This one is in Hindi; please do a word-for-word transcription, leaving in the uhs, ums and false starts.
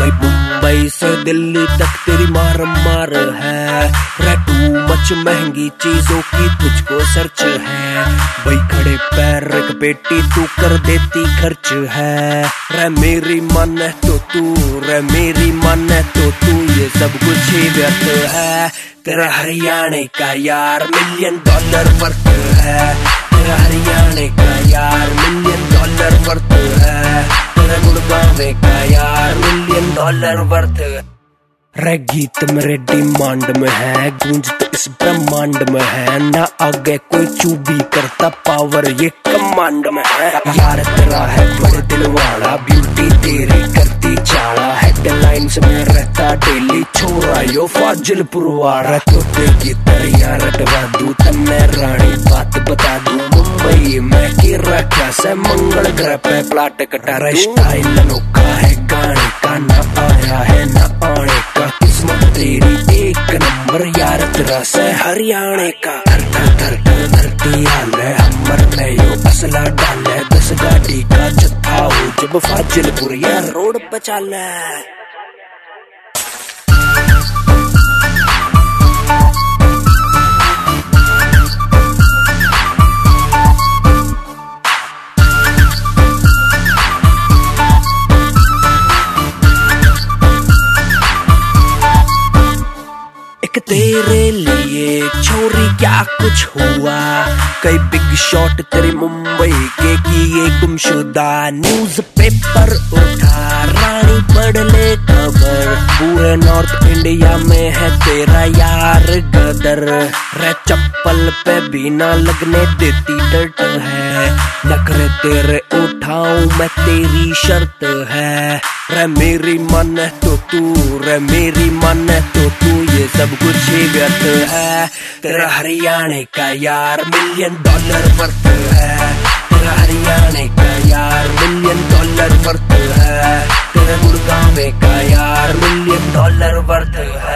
भाई मुंबई से दिल्ली तक तेरी मार मार है, रे टू मच महंगी चीजों की तुझको सर्च है। भाई खड़े पैर एक पेटी तू कर देती खर्च है, रे मेरी मन है तो तू, रे मेरी मन है तो तू, ये सब कुछ ही व्यर्थ है। तेरा हरियाणे का यार मिलियन डॉलर वर्थ है, तेरा हरियाणे का यार मिलियन डॉलर वर्थ है, तेरा गुड़गांव का यार मिलियन डॉलर वर्थ। रे गीत मेरे डिमांड में है, गूंज तो इस ब्रह्मांड में है, ना आगे कोई चूबी करता पावर ये कमांड में है। यार तेरा है बड़े दिल वाला, ब्यूटी तेरी करती चाला, हेडलाइंस में रहता डेली छोरा यो फाजिलपुर वाला। तोते की तरिया रटवा दूं तन्ने रानी बात बता दूं, मुंबई में की रखा से मंगल ग्रह पे प्लाट कटारा। स्टाइल अनोखा है गाने का, ना आया है ना आने का, किस्मत तेरी एक नंबर यार तेरा से हरियाणे का। धर धर धर धर धरती हाले हमर में यो असला डाले, दस गाड़ी का जत्था हो जब फाजिलपुर या रोड पे चाले। तेरे लिए छोरी क्या कुछ हुआ, कई बिग शॉट तेरे मुंबई के किए गुमशुदा। न्यूज पेपर उठा रानी पढ़ ले खबर, पूरे नॉर्थ इंडिया में है तेरा यार गदर। रे चप्पल पे भी ना लगने देती डर्ट है, नखरे तेरे उठाऊं मैं तेरी शर्त है। रे मेरी मन है तो तू, रे मेरी मन है तो तू, ये सब कुछ ही व्यर्थ है। तेरा हरियाणे का यार मिलियन डॉलर वर्थ है, तेरा हरियाणे का यार मिलियन डॉलर वर्थ है, तेरा गुड़गांव का यार मिलियन डॉलर वर्थ है।